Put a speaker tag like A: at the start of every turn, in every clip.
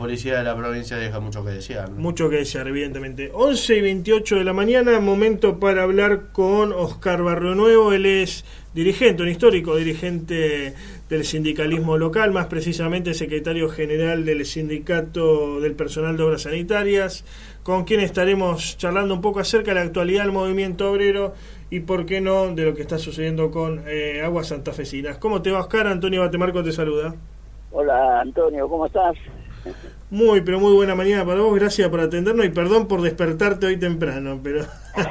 A: policía de la provincia deja mucho que desear, ¿no?
B: Mucho que desear, evidentemente. 11:28 de la mañana, momento para hablar con Oscar Barrionuevo. Él es dirigente, un histórico dirigente del sindicalismo local, más precisamente secretario general del Sindicato del Personal de Obras Sanitarias, con quien estaremos charlando un poco acerca de la actualidad del movimiento obrero y, por qué no, de lo que está sucediendo con Aguas Santafesinas. ¿Cómo te va, Oscar? Antonio Batemarco te saluda.
C: Hola, Antonio, ¿cómo estás?
B: Muy, pero muy buena mañana para vos. Gracias por atendernos y perdón por despertarte hoy temprano, pero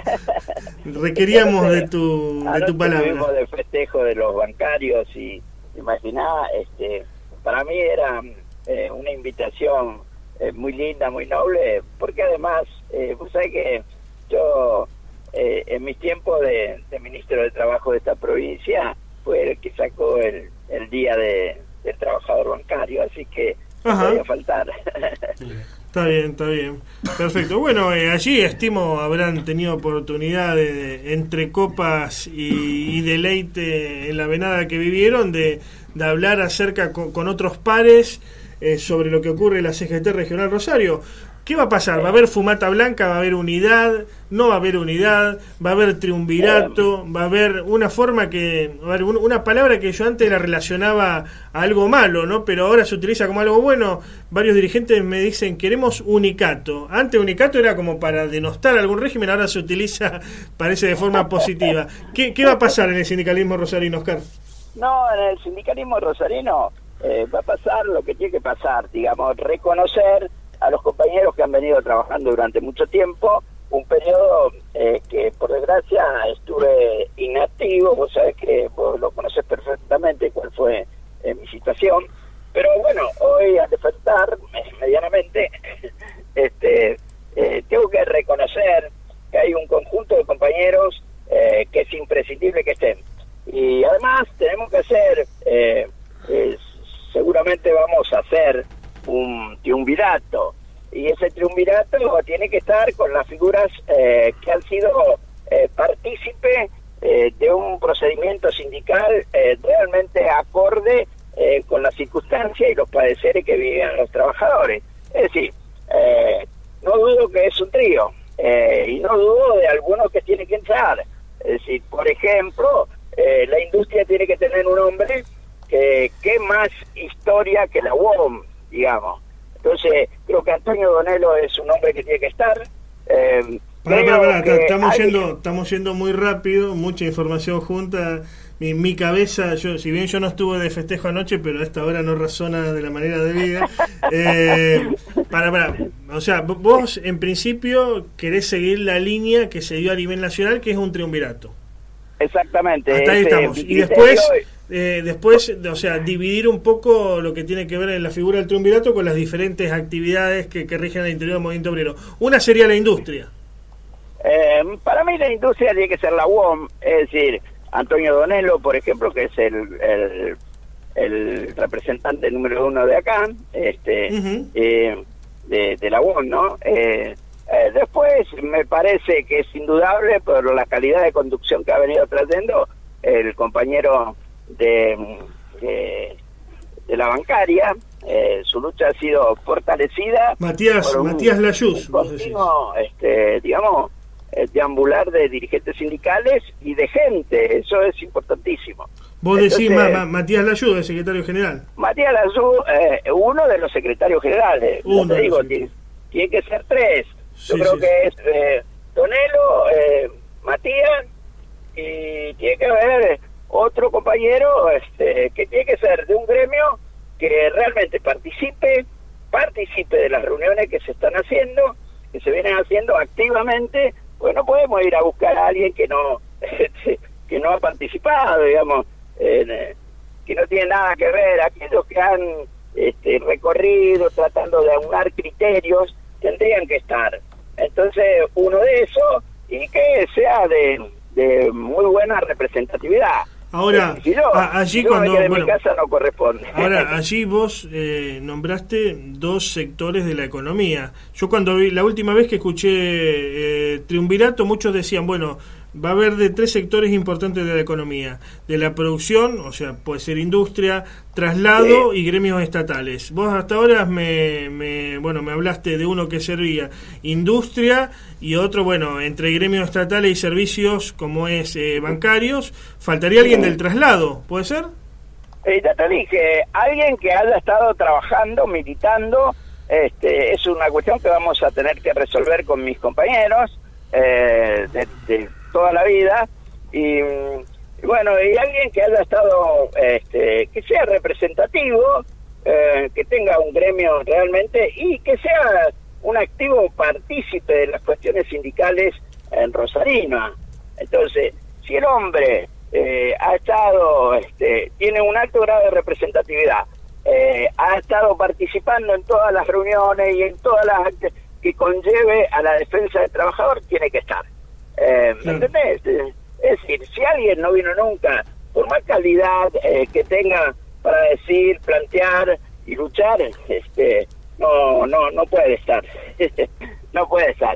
B: requeríamos de tu palabra.
C: Tuvimos de festejo de los bancarios y imaginá, para mí era una invitación muy linda, muy noble, porque además, vos sabés que yo, en mis tiempos de ministro de Trabajo de esta provincia, fue el que sacó el día del trabajador bancario, así que no podía faltar.
B: Está bien. Perfecto. Bueno, allí estimo habrán tenido oportunidad de, entre copas y deleite en la venada que vivieron, de hablar acerca con otros pares sobre lo que ocurre en la CGT Regional Rosario. ¿Qué va a pasar? ¿Va a haber fumata blanca? ¿Va a haber unidad? ¿No va a haber unidad? ¿Va a haber triunvirato? ¿Va a haber una forma una palabra que yo antes la relacionaba a algo malo, ¿no? Pero ahora se utiliza como algo bueno? Varios dirigentes me dicen, queremos unicato. Antes unicato era como para denostar algún régimen, ahora se utiliza, parece, de forma positiva. ¿Qué va a pasar en el sindicalismo rosarino, Oscar?
C: No, en el sindicalismo rosarino va a pasar lo que tiene que pasar, digamos, reconocer a los compañeros que han venido trabajando durante mucho tiempo, un periodo que por desgracia estuve inactivo. Vos sabés que vos lo conocés perfectamente cuál fue mi situación, pero bueno, hoy al despertar medianamente tengo que reconocer que hay un conjunto de compañeros que es imprescindible que estén, y además tenemos que hacer, seguramente vamos a hacer un triunvirato, y ese triunvirato tiene que estar con las figuras que han sido partícipe de un procedimiento sindical realmente acorde con las circunstancias y los padeceres que vivían los trabajadores. Es decir, no dudo que es un trío, y no dudo de algunos que tienen que entrar. Es decir, por ejemplo, la industria tiene que tener un hombre que más historia que la UOM, digamos. Entonces, creo que Antonio Donelo es un hombre que tiene que estar.
B: Estamos yendo muy rápido, mucha información junta. Mi cabeza, si bien yo no estuve de festejo anoche, pero a esta hora no razona de la manera debida. O sea, vos en principio querés seguir la línea que se dio a nivel nacional, que es un triunvirato.
C: Exactamente.
B: Hasta ahí estamos. Y después, o sea, dividir un poco lo que tiene que ver en la figura del triunvirato con las diferentes actividades que rigen al interior del movimiento obrero. Una sería la industria.
C: Para mí la industria tiene que ser la UOM, es decir, Antonio Donelo, por ejemplo, que es el representante número 1 de acá, de la UOM, ¿no? Después me parece que es indudable por la calidad de conducción que ha venido trayendo el compañero de la bancaria. Su lucha ha sido fortalecida.
B: Matías Layuz,
C: continuo, digamos, deambular de dirigentes sindicales y de gente. Eso es importantísimo.
B: Vos decís Matías Layuz, el secretario general.
C: Matías Layuz, uno de los secretarios generales. Te digo, tiene que ser 3. Yo creo que es Donelo, Matías, y tiene que haber otro compañero que tiene que ser de un gremio que realmente participe de las reuniones que se están haciendo, que se vienen haciendo activamente. Pues no podemos ir a buscar a alguien que no ha participado, digamos, que no tiene nada que ver. Aquellos que han recorrido tratando de aunar criterios tendrían que estar. Entonces, uno de esos, y que sea de muy buena representatividad.
B: Ahora, allí cuando
C: mi casa no corresponde.
B: Ahora, allí vos nombraste 2 sectores de la economía. Yo cuando vi la última vez que escuché triunvirato, muchos decían, bueno, va a haber de 3 sectores importantes de la economía, de la producción, o sea, puede ser industria, traslado y gremios estatales. Vos hasta ahora me hablaste de uno que servía industria y otro, entre gremios estatales y servicios como es bancarios. Faltaría alguien del traslado, ¿puede ser?
C: Ya te dije, alguien que haya estado trabajando, militando, es una cuestión que vamos a tener que resolver con mis compañeros de toda la vida, y alguien que haya estado, que sea representativo, que tenga un gremio realmente y que sea un activo partícipe de las cuestiones sindicales en Rosarina. Entonces, si el hombre ha estado, tiene un alto grado de representatividad, ha estado participando en todas las reuniones y en todas las actividades que conlleve a la defensa del trabajador, tiene que estar. ¿Me entendés? Es decir, si alguien no vino nunca, por más calidad que tenga para decir, plantear y luchar, no puede estar. No puede estar.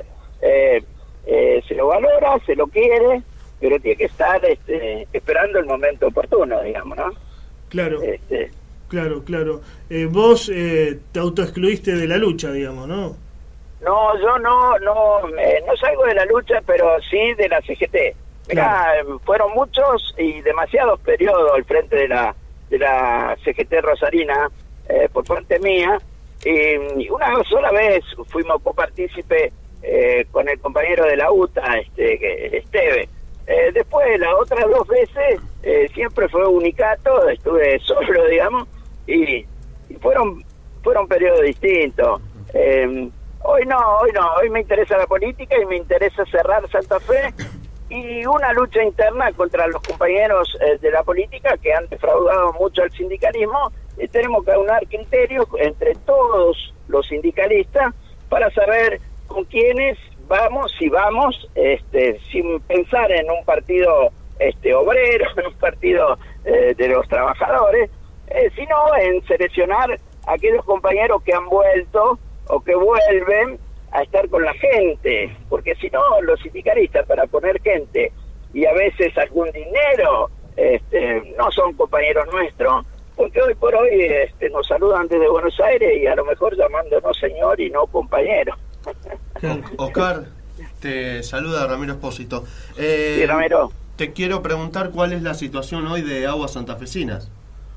C: Se lo valora, se lo quiere, pero tiene que estar esperando el momento oportuno, digamos, ¿no?
B: Claro. Claro. Vos te autoexcluiste de la lucha, digamos, ¿no?
C: No, yo no salgo de la lucha, pero sí de la CGT. Mirá, fueron muchos y demasiados periodos al frente de la CGT Rosarina, por parte mía, y una sola vez fuimos copartícipe con el compañero de la UTA, Esteve. Después, las otras 2 veces, siempre fue unicato, estuve solo, digamos, y fueron periodos distintos. Hoy me interesa la política y me interesa cerrar Santa Fe y una lucha interna contra los compañeros de la política que han defraudado mucho al sindicalismo. Tenemos que aunar criterios entre todos los sindicalistas para saber con quiénes vamos, si vamos, sin pensar en un partido obrero, en un partido de los trabajadores, sino en seleccionar a aquellos compañeros que han vuelto o que vuelven a estar con la gente, porque si no, los sindicalistas, para poner gente y a veces algún dinero, no son compañeros nuestros, porque hoy por hoy nos saludan desde Buenos Aires y a lo mejor llamándonos señor y no compañero.
A: Oscar, te saluda Ramiro Espósito.
C: Sí, Ramiro.
A: Te quiero preguntar cuál es la situación hoy de Aguas Santafesinas.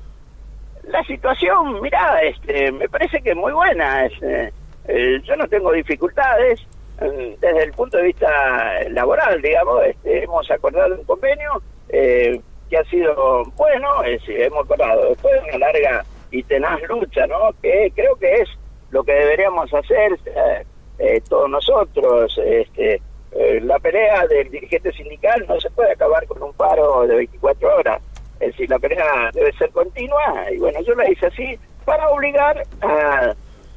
C: La situación, mirá, me parece que es muy buena. Yo no tengo dificultades desde el punto de vista laboral, digamos. Hemos acordado un convenio que ha sido bueno, hemos acordado después de una larga y tenaz lucha, ¿no? Que creo que es lo que deberíamos hacer todos nosotros. La pelea del dirigente sindical no se puede acabar con un paro de 24 horas. Es decir, la pelea debe ser continua, y yo la hice así para obligar a,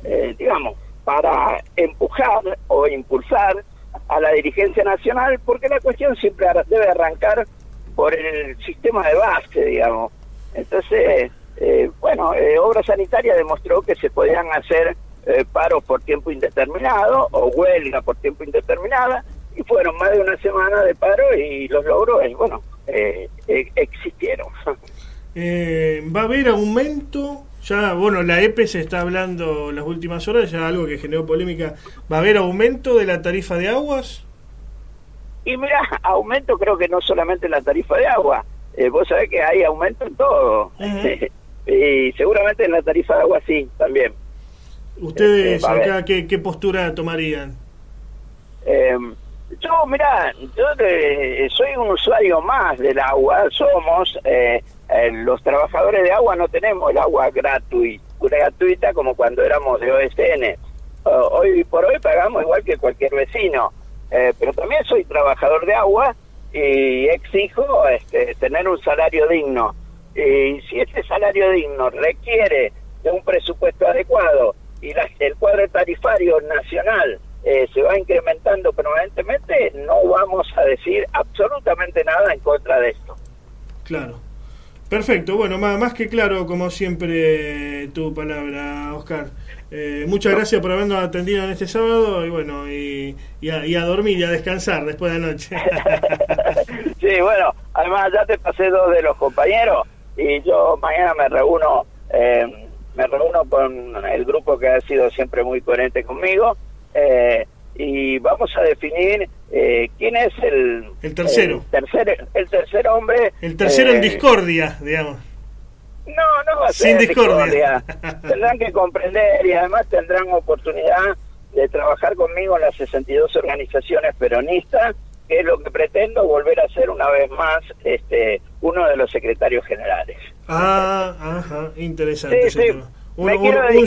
C: para empujar o impulsar a la dirigencia nacional, porque la cuestión siempre debe arrancar por el sistema de base, digamos. Entonces, Obra Sanitaria demostró que se podían hacer paros por tiempo indeterminado o huelga por tiempo indeterminada, y fueron más de una semana de paro y los logros, existieron.
B: ¿Va a haber aumento? Ya, la EPE se está hablando las últimas horas, ya algo que generó polémica. ¿Va a haber aumento de la tarifa de aguas?
C: Y mira, aumento creo que no solamente en la tarifa de agua. Vos sabés que hay aumento en todo. Uh-huh. Y seguramente en la tarifa de agua sí, también.
B: ¿Ustedes acá qué postura tomarían?
C: Yo soy un usuario más del agua. Somos los trabajadores de agua, no tenemos el agua gratuita como cuando éramos de OSN. Hoy por hoy pagamos igual que cualquier vecino, pero también soy trabajador de agua y exijo tener un salario digno. Y si este salario digno requiere de un presupuesto adecuado y el cuadro tarifario nacional se va incrementando permanentemente, no vamos a decir absolutamente nada en contra de esto.
B: Claro. Perfecto, más que claro, como siempre, tu palabra, Oscar. Muchas gracias por habernos atendido en este sábado y a dormir y a descansar después de la noche.
C: Sí, bueno, además ya te pasé 2 de los compañeros y yo mañana me reúno con el grupo que ha sido siempre muy coherente conmigo y vamos a definir quién es el
B: tercero.
C: El tercer hombre.
B: El tercero en discordia, digamos.
C: No va a ser
B: sin discordia.
C: Tendrán que comprender y además tendrán oportunidad de trabajar conmigo en las 62 organizaciones peronistas, que es lo que pretendo volver a ser una vez más uno de los secretarios generales.
B: Ajá, interesante.
C: Sí, sí. Un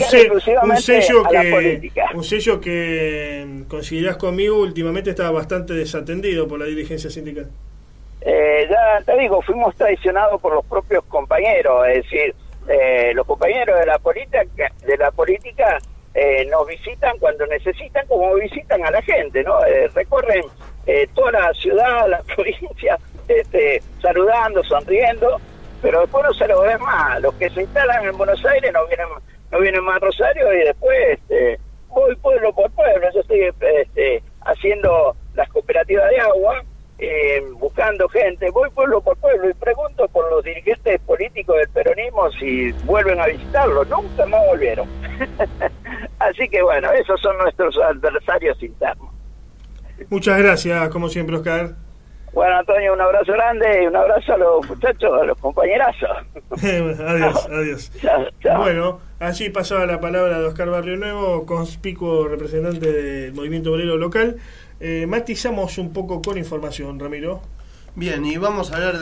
B: sello que considerás conmigo últimamente estaba bastante desatendido por la dirigencia sindical.
C: Ya te digo, fuimos traicionados por los propios compañeros, es decir, los compañeros de la política nos visitan cuando necesitan, como visitan a la gente, ¿no? Recorren toda la ciudad, la provincia, saludando, sonriendo, pero después no se los ve más. Los que se instalan en Buenos Aires no vienen más a Rosario y después voy pueblo por pueblo. Yo estoy haciendo las cooperativas de agua, buscando gente, voy pueblo por pueblo y pregunto por los dirigentes políticos del peronismo si vuelven a visitarlo. Nunca más volvieron. Así que bueno, esos son nuestros adversarios internos.
B: Muchas gracias, como siempre, Oscar.
C: Bueno, Antonio, un abrazo grande y un abrazo a los muchachos, a los compañerazos.
B: Adiós.
C: Chao.
B: Bueno, allí pasaba la palabra de Oscar Barrio Nuevo, conspicuo representante del movimiento obrero local. Matizamos un poco con información, Ramiro.
A: Bien, y vamos a hablar de